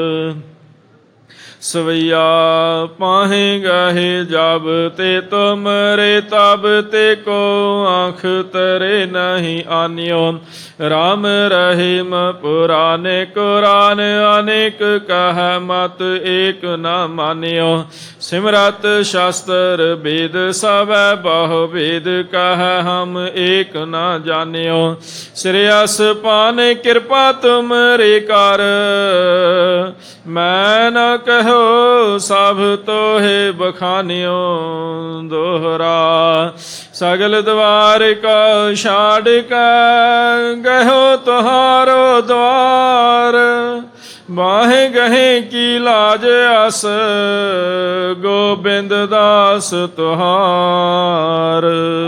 सवैया पाहे गहे जब ते तुम रे तब ते को आँख तरे नहीं आनियो। राम रहीम पुराने कुरान अनेक कह मत एक न मानियो। सिमरत शास्त्र वेद सब बहु वेद कह हम एक न जानियो। श्रेयस पाने कृपा तुम रे कर मैं न कहो सब तोहे बखानियो। दोहरा सगल द्वार का छाड़ कर गहो तुहारो द्वार। बाहे गहे की लाज अस गोबिंद दास तुहार।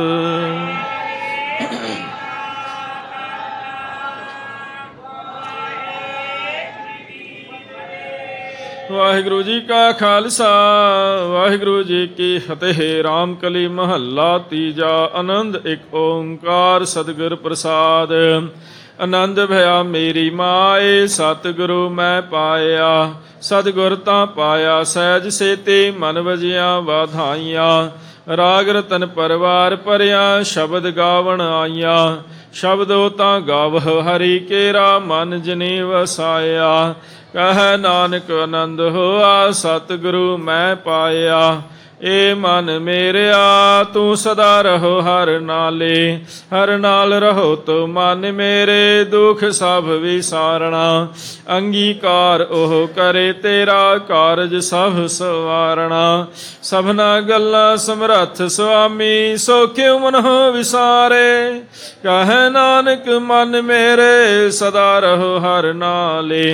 वाहिगुरु जी का खालसा वाहिगुरु जी की फतेह। राम कली महला तीजा आनंद एक ओंकार सतगुर प्रसाद। आनंद भया मेरी माए सतगुरु मैं पाया। सतगुर तां पाया सहज सेते मन वजिया वाधाइया। राग रतन परवार परिया शब्द गावण आइया। शब्दो तां गावह हरि केरा मन जने वसाया। कह नानक आनंद होआ सतगुरु मैं पाया। ए मन मेरिया तू सदा रहो हर नाले। हर नाल रहो तो मन मेरे दुख सब विसारना। अंगीकार ओह करे तेरा कारज सब सवारना। सबना गल्ला समरथ स्वामी सो क्यों मनह विसारे। कह नानक मन मेरे सदा रहो हर नाले।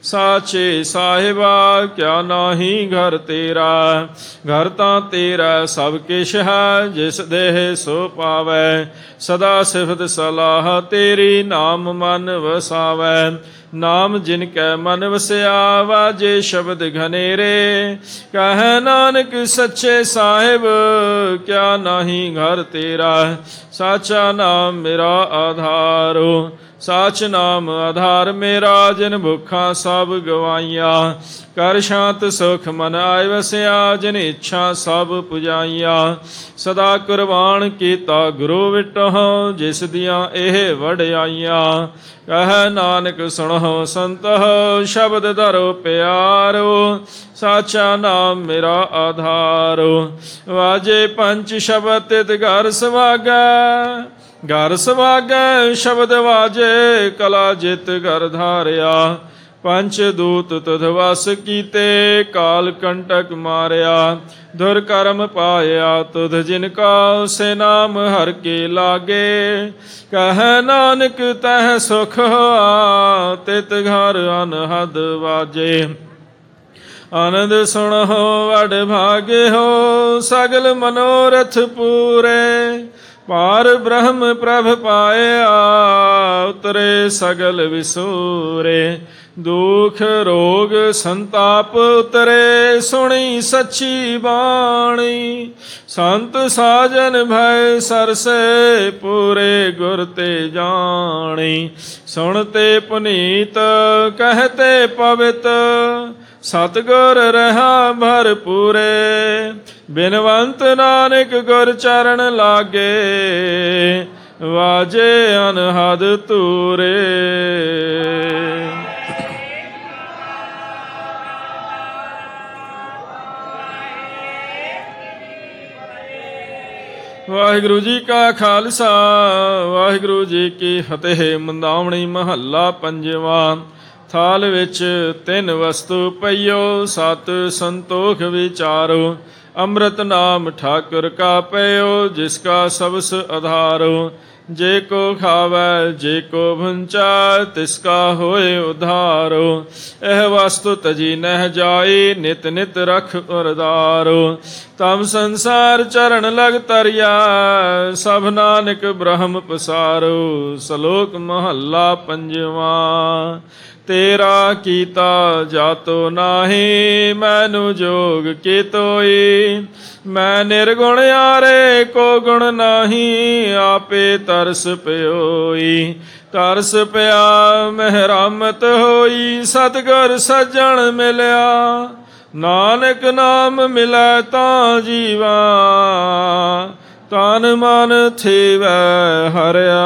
ਸਾਚੇ ਸਾਹਿਬਾ ਕਿਆ ਨਾਹੀ ਘਰ ਤੇਰਾ। ਘਰ ਤਾਂ ਤੇਰਾ ਸਭ ਕਿਛ ਹੈ, ਜਿਸ ਦੇਹ ਸੋ ਪਾਵੈ। ਸਦਾ ਸਿਫਤ ਸਲਾਹ ਤੇਰੀ, ਨਾਮ ਮਨ ਵਸਾਵੈ। ਨਾਮ ਜਿਨ ਕੈ ਮਨ ਵਸਿਆ, ਵਾਜੇ ਸ਼ਬਦ ਘਨੇਰੇ। ਕਹਿ ਨਾਨਕ ਸੱਚੇ ਸਾਹਿਬ ਕਿਆ ਨਾਹੀ ਘਰ ਤੇਰਾ। ਸਾਚਾ ਨਾਮ ਮੇਰਾ ਆਧਾਰੋ, ਸਾਚ ਨਾਮ ਆਧਾਰ ਮੇਰਾ। ਜਿਨ ਭੁੱਖਾਂ ਸਭ ਗਵਾਈਆਂ, ਕਰ ਸ਼ਾਂਤ ਸੁਖ ਮਨ ਆਇ ਵਸਿਆ। ਜਿਨ ਇੱਛਾ ਸਭ ਪੁਜਾਈਆਂ, ਸਦਾ ਕੁਰਬਾਨ ਕੀਤਾ ਗੁਰੂ ਵਿਟਹੁ। ਜਿਸ ਦੀਆਂ ਇਹ ਵਡਿਆਈਆਂ, ਕਹਿ ਨਾਨਕ ਸੁਣਹੁ ਸੰਤਹੁ। ਸ਼ਬਦ ਧਰੋ ਪਿਆਰੋ, ਸਾਚਾ ਨਾਮ ਮੇਰਾ ਆਧਾਰੋ। ਵਾਜੇ ਪੰਚ ਸ਼ਬਦ ਤਿਤ ਘਰ ਸੁਭਾਗੈ। ਘਰ ਸੁਭਾਗੈ ਸ਼ਬਦ ਵਾਜੇ, ਕਲਾ ਜਿਤ ਘਰ ਧਾਰਿਆ। ਪੰਚ ਦੂਤ ਤੁਧ ਵਸ ਕੀਤੇ, ਕਾਲ ਕੰਟਕ ਮਾਰਿਆ। ਦੁਰ ਕਰਮ ਪਾਇਆ ਤੁਧ ਜਿਨ ਕਾ, ਸੇ ਨਾਮ ਹਰ ਕੇ ਲਾਗੇ। ਕਹਿ ਨਾਨਕ ਤਹ ਸੁਖ ਹੋਆ, ਤਿਤ ਘਰ ਅਨਹਦ ਵਾਜੇ। ਆਨੰਦ ਸੁਣਹੁ ਵਡ ਭਾਗੇ ਹੋ, ਸਗਲ ਮਨੋਰਥ ਪੂਰੇ। ਪਾਰ ਬ੍ਰਹਮ ਪ੍ਰਭ ਪਾਇਆ, ਉਤਰੇ ਸਗਲ ਵਿਸੂਰੇ। ਦੁਖ ਰੋਗ ਸੰਤਾਪ ਉਤਰੇ, ਸੁਣੀ ਸੱਚੀ ਬਾਣੀ। ਸੰਤ ਸਾਜਨ ਭੈ ਸਰਸੇ, ਪੂਰੇ ਗੁਰ ਤੇ ਜਾਣੀ। ਸੁਣਤੇ ਪੁਨੀਤ ਕਹਤੇ ਪਵਿੱਤ, ਸਤਿਗੁਰ ਰਹਾ ਭਰਪੂਰੇ। ਬਿਨਵੰਤ ਨਾਨਕ ਗੁਰ ਚਰਨ ਲਾਗੇ, ਵਾਜੇ ਅਨਹਦ ਤੂਰੇ। ਵਾਹਿਗੁਰੂ ਜੀ ਕਾ ਖਾਲਸਾ, ਵਾਹਿਗੁਰੂ ਜੀ ਕੀ ਫਤਿਹ। ਮੰਦਾਵਣੀ ਮਹੱਲਾ ਪੰਜਵਾਂ। ਥਾਲ ਵਿੱਚ ਤਿੰਨ ਵਸਤੂ ਪਈਓ, ਸਤ ਸੰਤੋਖ ਵਿਚਾਰੋ। ਅੰਮ੍ਰਿਤ ਨਾਮ ਠਾਕੁਰ ਕਾ ਪਇਓ, ਜਿਸ ਕਾ ਸਬਸ ਆਧਾਰੋ। ਜੇ ਕੋ ਖਾਵੈ ਜੇ ਕੋ ਭੁੰਚੈ, ਤਿਸ ਕਾ ਹੋਏ ਉਧਾਰੋ। ਇਹ ਵਸਤੂ ਤਜੀ ਨਹਿ ਜਾਈ, ਨਿਤ ਨਿਤ ਰਖ ਉਰਦਾਰੋ। ਤਮ ਸੰਸਾਰ ਚਰਨ ਲਗ ਤਰਿਆ, ਸਭ ਨਾਨਕ ਬ੍ਰਹਮ ਪਸਾਰੋ। ਸ਼ਲੋਕ ਮਹੱਲਾ ਪੰਜਵਾਂ। ਤੇਰਾ ਕੀਤਾ ਜਾਤੋ ਨਾਹੀ, ਮੈਨੂੰ ਜੋਗ ਕੀਤੋਈ। ਮੈਂ ਨਿਰਗੁਣ ਆਰੇ ਕੋ ਗੁਣ ਨਾਹੀ, ਆਪੇ ਤਰਸ ਪਿਓਈ। ਤਰਸ ਪਿਆ ਮਹਿਰਾਮਤ ਹੋਈ, ਸਤਿਗੁਰ ਸੱਜਣ ਮਿਲਿਆ। ਨਾਨਕ ਨਾਮ ਮਿਲੈ ਤਾਂ ਜੀਵਾ, ਤਨ ਮਨ ਥੀਵੈ ਹਰਿਆ।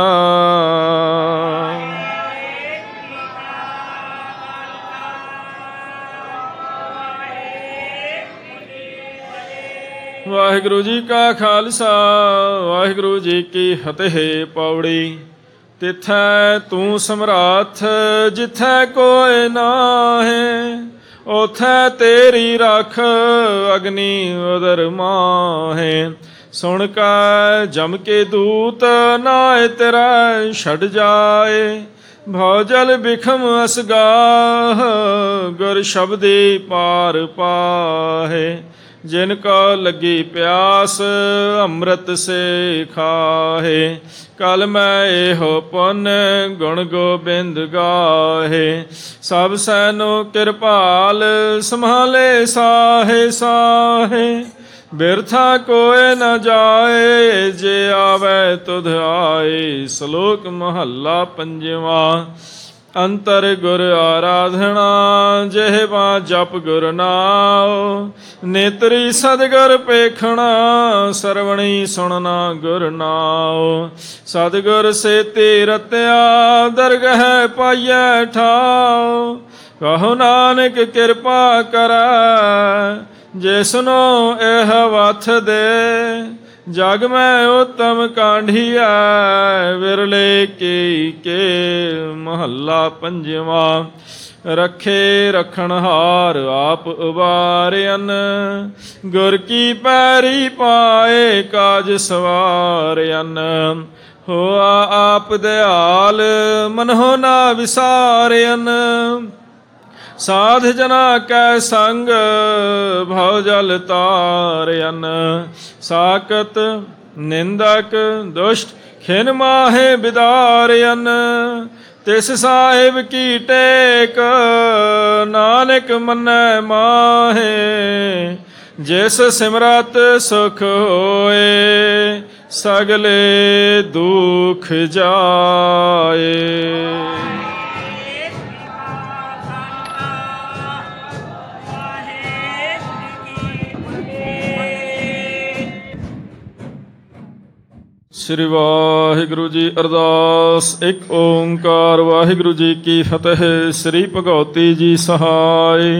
ਵਾਹਿਗੁਰੂ ਜੀ ਕਾ ਖਾਲਸਾ, ਵਾਹਿਗੁਰੂ ਜੀ ਕੀ ਫਤਿਹ। ਪੌੜੀ। ਤਿਥੈ ਤੂੰ ਸਮਰਾਥ, ਜਿਥੈ ਕੋਇ ਨਾਹੈ। ਉਥੈ ਤੇਰੀ ਰਖ, ਅਗਨੀ ਉਦਰ ਮਾਹੇ। ਸੁਣ ਕੈ ਜਮ ਕੇ ਦੂਤ, ਨਾਇ ਤੇਰਾ ਛੱਡ ਜਾਏ। ਭਉ ਜਲ ਬਿਖਮ ਅਸਗਾਹ, ਗੁਰ ਸ਼ਬਦੀ ਪਾਰ ਪਾਹੇ। ਜਿਨ ਕੋ ਲੱਗੀ ਪਿਆਸ, ਅੰਮ੍ਰਿਤ ਸੇ ਖਾਹੇ। ਕਲ ਮੈਂ ਇਹੋ ਪੁੰਨ, ਗੁਣ ਗੋਬਿੰਦ ਗਾਹੇ। ਸਭ ਸੈਨੋ ਕਿਰਪਾਲ, ਸੰਭਾਲੇ ਸਾਹੇ ਸਾਹੇ। ਬਿਰਥਾ ਕੋਇ ਨ ਜਾਏ, ਜੇ ਆਵੈ ਤੁਧ ਆਏ। ਸ਼ਲੋਕ ਮਹੱਲਾ ਪੰਜਵਾਂ। ਅੰਤਰ ਗੁਰ ਆਰਾਧਨਾ, ਜਿਹਵਾ ਜਪ ਗੁਰ ਨਾਉ। ਨੇਤਰੀ ਸਤਿਗੁਰ ਪੇਖਣਾ, ਸਰਵਣੀ ਸੁਣਨਾ ਗੁਰ ਨਾਉ। ਸਤਿਗੁਰ ਸੇਤੀ ਰਤਿਆ, ਦਰਗਹਿ ਪਾਈਐ ਠਾਉ। ਕਹੋ ਨਾਨਕ ਕਿਰਪਾ ਕਰੈ, ਜਿਸਨੋ ਇਹ ਵਥ ਦੇ। ਜਗ ਮੈਂ ਉਤਮ ਕਾਂਢੀਐ, ਵਿਰਲੇ ਕੀ ਕੇ। ਮਹੱਲਾ ਪੰਜਵਾਂ। ਰੱਖੇ ਰਖਣਹਾਰ ਆਪ ਉਬਾਰਿਅਨ, ਗੁਰ ਕੀ ਪੈਰੀ ਪਾਏ ਕਾਜ ਸਵਾਰਿਅਨ। ਹੋਆ ਆਪ ਦਿਆਲ, ਮਨਹੁ ਨਾ ਵਿਸਾਰਿਅਨ। ਸਾਧ ਜਨਾ ਕੈ ਸੰਗ ਭਉ ਜਲ ਤਾਰਿਅਨ। ਸਾਕਤ ਨਿੰਦਕ ਦੁਸ਼ਟ ਖਿਨ ਮਾਹੇ ਬਿਦਾਰਿਅਨ। ਤਿਸ ਸਾਹਿਬ ਕੀ ਟੇਕ ਨਾਨਕ ਮੰਨੈ ਮਾਹੇ। ਜਿਸ ਸਿਮਰਤ ਸੁਖ ਹੋਏ ਸਗਲੇ ਦੁਖ ਜਾਏ। ਸ੍ਰੀ ਵਾਹਿਗੁਰੂ ਜੀ ਅਰਦਾਸ। ਇੱਕ ਓਂਕਾਰ ਵਾਹਿਗੁਰੂ ਜੀ ਕੀ ਫਤਿਹ। ਸ੍ਰੀ ਭਗਉਤੀ ਜੀ ਸਹਾਇ।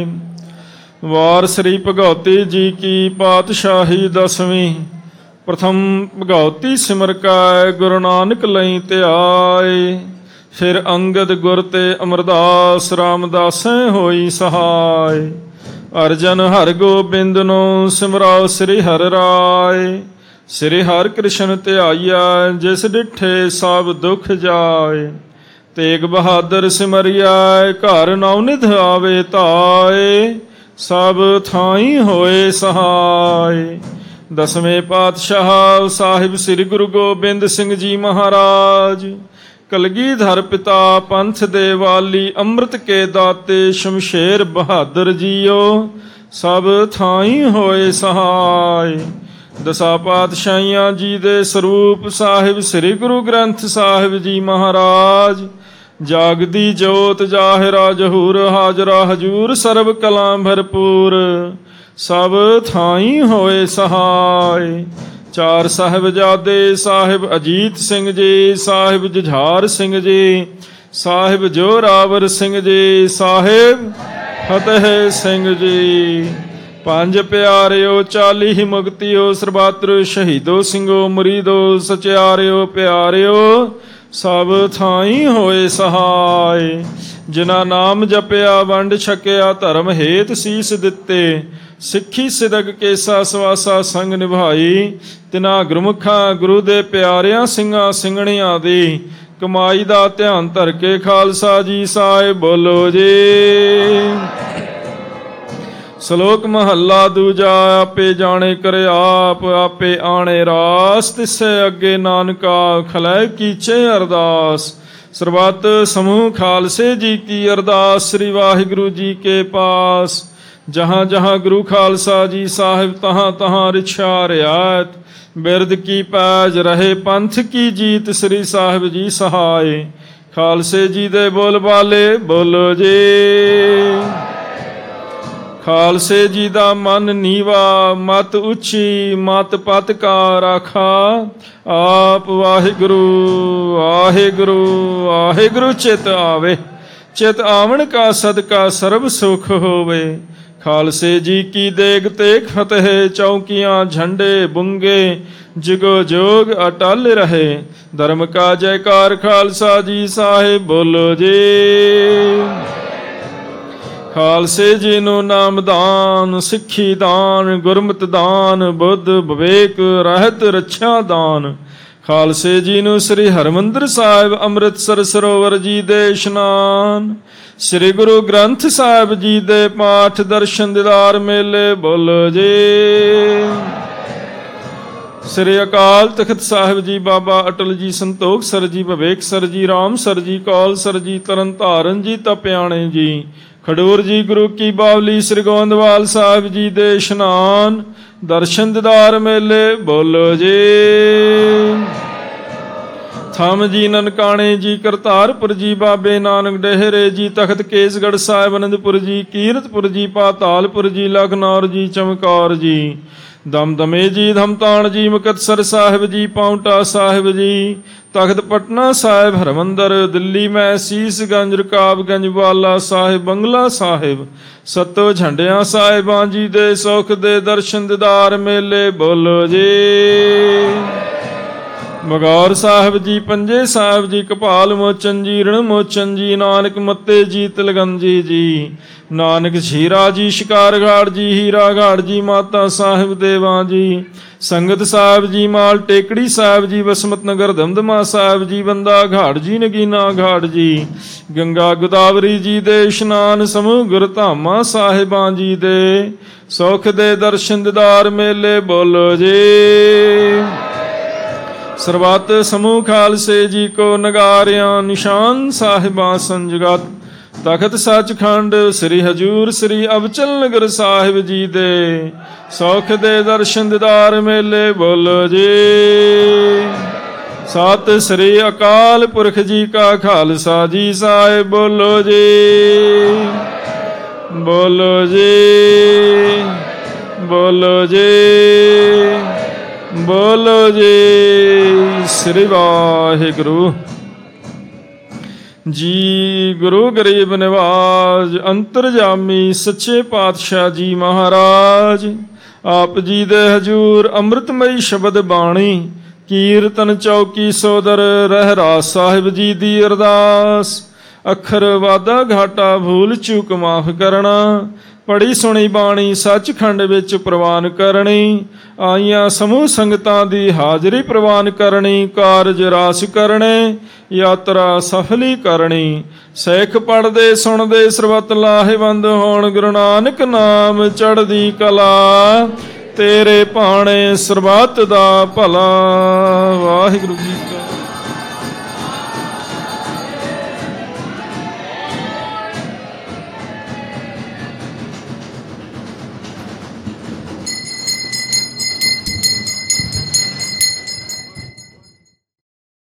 ਵਾਰ ਸ੍ਰੀ ਭਗਉਤੀ ਜੀ ਕੀ ਪਾਤਸ਼ਾਹੀ ਦਸਵੀਂ। ਪ੍ਰਥਮ ਭਗਉਤੀ ਸਿਮਰ ਕੈ ਗੁਰੂ ਨਾਨਕ ਲਈ ਧਿਆਏ। ਫਿਰ ਅੰਗਦ ਗੁਰ ਤੇ ਅਮਰਦਾਸ ਰਾਮਦਾਸੈ ਹੋਈ ਸਹਾਇ। ਅਰਜਨ ਹਰਿ ਗੋਬਿੰਦ ਨੂੰ ਸਿਮਰਾਓ ਸ੍ਰੀ ਹਰਿ ਰਾਏ। ਸ੍ਰੀ ਹਰਿ ਕ੍ਰਿਸ਼ਨ ਧਿਆਈਆ ਜਿਸ ਡਿਠੇ ਸਭ ਦੁਖ ਜਾਏ। ਤੇਗ ਬਹਾਦਰ ਸਿਮਰਿਆ ਘਰ ਨੌਨਿਧ ਆਵੇ ਧਾਏ। ਸਭ ਥਾਈ ਹੋਏ ਸਹਾਇ। ਦਸਵੇਂ ਪਾਤਸ਼ਾਹ ਸਾਹਿਬ ਸ੍ਰੀ ਗੁਰੂ ਗੋਬਿੰਦ ਸਿੰਘ ਜੀ ਮਹਾਰਾਜ। ਕਲਗੀਧਰ ਪਿਤਾ ਪੰਥ ਦੇ ਵਾਲੀ ਅੰਮ੍ਰਿਤ ਕੇ ਦਾਤੇ ਸ਼ਮਸ਼ੇਰ ਬਹਾਦਰ ਜੀਓ। ਸਭ ਥਾਈ ਹੋਏ ਸਹਾਇ। ਦਸਾਂ ਪਾਤਸ਼ਾਹੀਆਂ ਜੀ ਦੇ ਸਰੂਪ ਸਾਹਿਬ ਸ੍ਰੀ ਗੁਰੂ ਗ੍ਰੰਥ ਸਾਹਿਬ ਜੀ ਮਹਾਰਾਜ। ਜਾਗਦੀ ਜੋਤ ਜਾਹਿਰਾ ਜਹੂਰ ਹਾਜ਼ਰਾ ਹਜੂਰ ਸਰਬ ਕਲਾਂ ਭਰਪੂਰ। ਸਭ ਥਾਈ ਹੋਏ ਸਹਾਇ। ਚਾਰ ਸਾਹਿਬਜ਼ਾਦੇ ਸਾਹਿਬ ਅਜੀਤ ਸਿੰਘ ਜੀ, ਸਾਹਿਬ ਜੁਝਾਰ ਸਿੰਘ ਜੀ, ਸਾਹਿਬ ਜੋਰਾਵਰ ਸਿੰਘ ਜੀ, ਸਾਹਿਬ ਫਤਿਹ ਸਿੰਘ ਜੀ। ਪੰਜ ਪਿਆਰਿਓ ਚਾਲੀ ਮੁਕਤਿਓ ਸਰਬਾਤਰ ਸ਼ਹੀਦੋ ਸਿੰਘੋ ਮੁਰੀਦੋ ਸਚਿਆਰਿਓ ਪਿਆਰਿਓ। ਸਭ ਥਾਈ ਹੋਏ ਸਹਾਇ। ਜਿਨ੍ਹਾਂ ਨਾਮ ਜਪਿਆ ਵੰਡ ਛਕਿਆ ਧਰਮ ਹੇਤ ਸੀਸ ਦਿੱਤੇ। ਸਿੱਖੀ ਸਿਦਕ ਕੇਸਾ ਸਵਾਸਾ ਸੰਗ ਨਿਭਾਈ। ਤਿਨਾ ਗੁਰਮੁਖਾਂ ਗੁਰੂ ਦੇ ਪਿਆਰਿਆਂ ਸਿੰਘਾਂ ਸਿੰਘਣੀਆਂ ਦੀ ਕਮਾਈ ਦਾ ਧਿਆਨ ਧਰ ਕੇ ਖਾਲਸਾ ਜੀ ਸਾਹਿਬ ਬੋਲੋ ਜੀ। ਸ਼ਲੋਕ ਮਹੱਲਾ ਦੂਜਾ। ਆਪੇ ਜਾਣੇ ਕਰ ਆਪ ਆਪੇ ਆਣੇ ਰਾਸ। ਤਿਸੈ ਅੱਗੇ ਨਾਨਕਾ ਖਲੈ ਕੀਚੇ ਅਰਦਾਸ। ਸਰਬੱਤ ਸਮੂਹ ਖਾਲਸੇ ਜੀ ਕੀ ਅਰਦਾਸ। ਸ੍ਰੀ ਵਾਹਿਗੁਰੂ ਜੀ ਕੇ ਪਾਸ। ਜਹਾਂ ਜਹਾਂ ਗੁਰੂ ਖਾਲਸਾ ਜੀ ਸਾਹਿਬ ਤਹਾਂ ਤਹਾਂ ਰਿਛਾ ਰਿਆਤ। ਬਿਰਦ ਕੀ ਪੈਜ ਰਹੇ ਪੰਥ ਕੀ ਜੀਤ। ਸ੍ਰੀ ਸਾਹਿਬ ਜੀ ਸਹਾਇ। ਖਾਲਸੇ ਜੀ ਦੇ ਬੋਲ ਬਾਲੇ ਬੋਲੋ ਜੀ। ਖਾਲਸੇ ਜੀ ਦਾ ਮਨ ਨੀਵਾ ਮਤ ਉੱਚੀ ਮਤ ਪਤ ਕਾ ਰਾਖਾ। ਆਪ ਵਾਹਿਗੁਰੂ ਵਾਹਿਗੁਰੂ ਵਾਹਿਗੁਰੂ ਚਿਤ ਆਵੇ। ਚਿਤ ਆਵਣ ਕਾ ਸਦਕਾ ਸਰਬ ਸੁਖ ਹੋਵੇ। ਖਾਲਸੇ ਜੀ ਕੀ ਦੇਗ ਤੇ ਫਤਿਹ। ਚੌਕੀਆਂ ਝੰਡੇ ਬੁੰਗੇ ਜਿਗੋ ਜੋਗ ਅਟਲ ਰਹੇ। ਧਰਮ ਕਾ ਜੈਕਾਰ ਖਾਲਸਾ ਜੀ ਸਾਹਿਬ ਬੋਲੋ ਜੀ। ਖਾਲਸੇ ਜੀ ਨੂੰ ਨਾਮਦਾਨ ਸਿੱਖੀ ਦਾਨ ਗੁਰਮਤਿ ਦਾਨ ਬੁੱਧ ਵਿਵੇਕ ਰਹਿਤ ਰੱਛਾ ਦਾਨ। ਖਾਲਸੇ ਜੀ ਨੂੰ ਸ੍ਰੀ ਹਰਿਮੰਦਰ ਸਾਹਿਬ ਅੰਮ੍ਰਿਤਸਰ ਸਰੋਵਰ ਜੀ ਦੇ ਇਸ਼ਨਾਨ। ਸ੍ਰੀ ਗੁਰੂ ਗ੍ਰੰਥ ਸਾਹਿਬ ਜੀ ਦੇ ਪਾਠ ਦਰਸ਼ਨ ਦੀਦਾਰ ਮੇਲੇ ਬੋਲੋ ਜੀ। ਸ੍ਰੀ ਅਕਾਲ ਤਖਤ ਸਾਹਿਬ ਜੀ ਬਾਬਾ ਅਟਲ ਜੀ ਸੰਤੋਖ ਸਰ ਜੀ Vivek sir ji Ram sir ji Kaul sir ji Tarn ਧਾਰਨ ਜੀ ਤਪਿਆਣੇ ਜੀ ਖਡੂਰ ਜੀ ਗੁਰੂ ਕੀ ਬਾਵਲੀ ਸ੍ਰੀ ਗੋਇੰਦਵਾਲ ਸਾਹਿਬ ਜੀ ਦੇ ਇਸ਼ਨਾਨ ਦਰਸ਼ਨ ਦੀਦਾਰ ਮੇਲੇ ਬੋਲੋ ਜੀ। ਥਮ ਜੀ ਨਨਕਾਣੇ ਜੀ ਕਰਤਾਰਪੁਰ ਜੀ ਬਾਬੇ ਨਾਨਕ ਡੇਹਰੇ ਜੀ ਤਖਤ ਕੇਸਗੜ੍ਹ ਸਾਹਿਬ ਅਨੰਦਪੁਰ ਜੀ ਕੀਰਤਪੁਰ ਜੀ ਪਾਤਾਲਪੁਰ ਜੀ ਲਖਨੌਰ ਜੀ ਚਮਕੌਰ ਜੀ ਦਮਦਮੇ ਜੀ ਧਮਤਾਣ ਜੀ ਮੁਕਤਸਰ ਸਾਹਿਬ ਜੀ ਪਾਉਂਟਾ ਸਾਹਿਬ ਜੀ ਤਖਤ ਪਟਨਾ ਸਾਹਿਬ ਹਰਿਮੰਦਰ ਦਿੱਲੀ ਮੈਂ ਸੀਸਗੰਜ ਰਕਾਬਗੰਜ ਵਾਲਾ ਸਾਹਿਬ ਬੰਗਲਾ ਸਾਹਿਬ ਸੱਤੋ ਝੰਡਿਆਂ ਸਾਹਿਬਾਂ ਜੀ ਦੇ ਸੁਖ ਦੇ ਦਰਸ਼ਨ ਦੀਦਾਰ ਮੇਲੇ ਬੋਲੋ ਜੀ। ਮਗੌਰ ਸਾਹਿਬ ਜੀ ਪੰਜੇ ਸਾਹਿਬ ਜੀ ਕਪਾਲ ਮੋਚਨ ਜੀ ਰਣ ਮੋਚਨ ਜੀ ਨਾਨਕ ਮੱਤੇ ਜੀ ਤਿਲਗੰਜੀ ਜੀ ਨਾਨਕ ਝੀਰਾ ਜੀ ਸ਼ਿਕਾਰਗਾੜ ਜੀ ਹੀਰਾਗਾੜ ਜੀ ਮਾਤਾ ਸਾਹਿਬ ਦੇਵਾਂ ਜੀ ਸੰਗਤ ਸਾਹਿਬ ਜੀ ਮਾਲ ਟੇਕੜੀ ਸਾਹਿਬ ਜੀ ਵਸਮਤ ਨਗਰ ਦਮਦਮਾ ਸਾਹਿਬ ਜੀ ਬੰਦਾ ਘਾਟ ਜੀ ਨਗੀਨਾ ਘਾਟ ਜੀ ਗੰਗਾ ਗੋਦਾਵਰੀ ਜੀ ਦੇ ਇਸ਼ਨਾਨ ਸਮੂਹ ਗੁਰਧਾਮਾਂ ਸਾਹਿਬਾਂ ਜੀ ਦੇ ਸੁਖ ਦੇ ਦਰਸ਼ਨ ਦੀਦਾਰ ਮੇਲੇ ਬੋਲੋ ਜੀ। ਸਰਬੱਤ ਸਮੂਹ ਖਾਲਸੇ ਜੀ ਕੋ ਨਗਾਰਿਆਂ ਨਿਸ਼ਾਨ ਸਾਹਿਬਾਂ ਸੰਜਗਤ ਤਖਤ ਸੱਚਖੰਡ ਸ੍ਰੀ ਹਜੂਰ ਸ੍ਰੀ ਅਬਚਲ ਨਗਰ ਸਾਹਿਬ ਜੀ ਦੇ ਸੁਖ ਦੇ ਦਰਸ਼ਨ ਦੀਦਾਰ ਮੇਲੇ ਬੋਲੋ ਜੀ। ਸਤਿ ਸ੍ਰੀ ਅਕਾਲ ਪੁਰਖ ਜੀ ਕਾ ਖਾਲਸਾ ਜੀ ਸਾਹਿਬ ਬੋਲੋ ਜੀ ਬੋਲੋ ਜੀ ਬੋਲੋ ਜੀ ਬੋਲੋ ਜੀ। ਸ੍ਰੀ ਵਾਹਿਗੁਰੂ ਜੀ। ਗੁਰੂ ਗਰੀਬ ਨਿਵਾਜ ਅੰਤਰਜਾਮੀ ਸੱਚੇ ਪਾਤਸ਼ਾਹ ਜੀ ਮਹਾਰਾਜ ਆਪ ਜੀ ਦੇ ਹਜੂਰ ਅੰਮ੍ਰਿਤਮਈ ਸ਼ਬਦ ਬਾਣੀ ਕੀਰਤਨ ਚੌਕੀ ਸੋਦਰ ਰਹਿਰਾਸ ਸਾਹਿਬ ਜੀ ਦੀ ਅਰਦਾਸ। ਅੱਖਰ ਵਾਧਾ ਘਾਟਾ ਭੂਲ ਚੂਕ ਮਾਫ ਕਰਨਾ। ਪੜੀ ਸੁਣੀ ਬਾਣੀ ਸੱਚਖੰਡ ਵਿੱਚ ਪ੍ਰਵਾਨ ਕਰਨੀ। ਆਈਆਂ ਸਮੂਹ ਸੰਗਤਾਂ ਦੀ ਹਾਜ਼ਰੀ ਪ੍ਰਵਾਨ ਕਰਨੀ। ਕਾਰਜ ਰਾਸ ਕਰਨੇ ਯਾਤਰਾ ਸਫਲੀ ਕਰਨੀ। ਸਿੱਖ ਪੜ੍ਹਦੇ ਸੁਣਦੇ ਸਰਬੱਤ ਲਾਹੇਵੰਦ ਹੋਣ। ਗੁਰੂ ਨਾਨਕ ਨਾਮ ਚੜ੍ਹਦੀ ਕਲਾ ਤੇਰੇ ਭਾਣੇ ਸਰਬੱਤ ਦਾ ਭਲਾ। ਵਾਹਿਗੁਰੂ ਜੀ ਕਾ